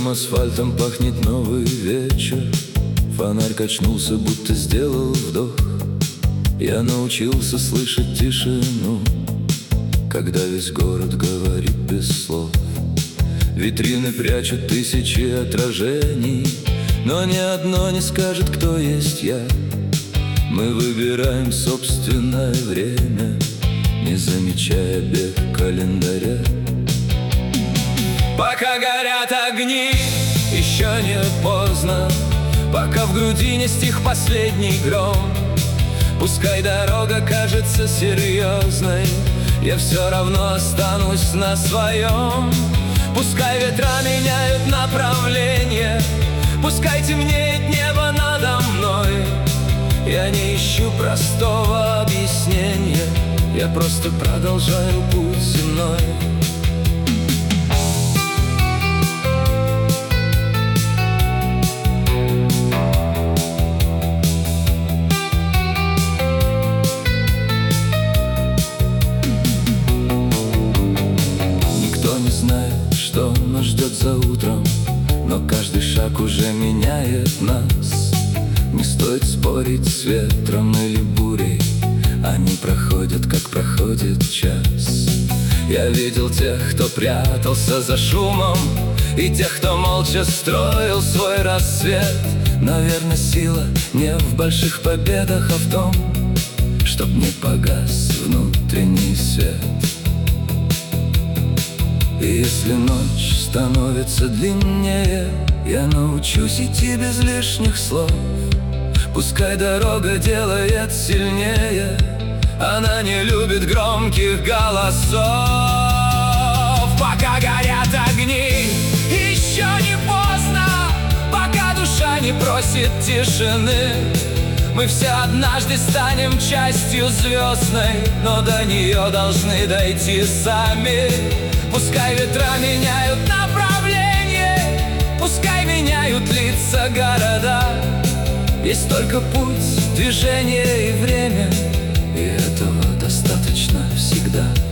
Свежим асфальтом пахнет новый вечер. Фонарь качнулся, будто сделал вдох. Я научился слышать тишину, когда весь город говорит без слов. Витрины прячут тысячи отражений, но ни одно не скажет, кто есть я. Мы выбираем собственное время, не замечая бег календаря. Пока горят огни, еще не поздно. Пока в груди не стих последний гром. Пускай дорога кажется серьезной, я все равно останусь на своем. Пускай ветра меняют направление, пускай темнеет небо надо мной. Я не ищу простого объяснения, я просто продолжаю путь земной. Что нас ждет за утром, но каждый шаг уже меняет нас. Не стоит спорить с ветром или бурей, они проходят, как проходит час. Я видел тех, кто прятался за шумом, и тех, кто молча строил свой рассвет. Наверное, сила не в больших победах, а в том, чтоб не погас внутренний свет. И если ночь становится длиннее, я научусь идти без лишних слов. Пускай дорога делает сильнее, она не любит громких голосов. Пока горят огни, еще не поздно. Пока душа не просит тишины, мы все однажды станем частью звездной, но до нее должны дойти сами. Пускай ветра меняют направление, пускай меняют лица города. Есть только путь, движение и время, и этого достаточно всегда.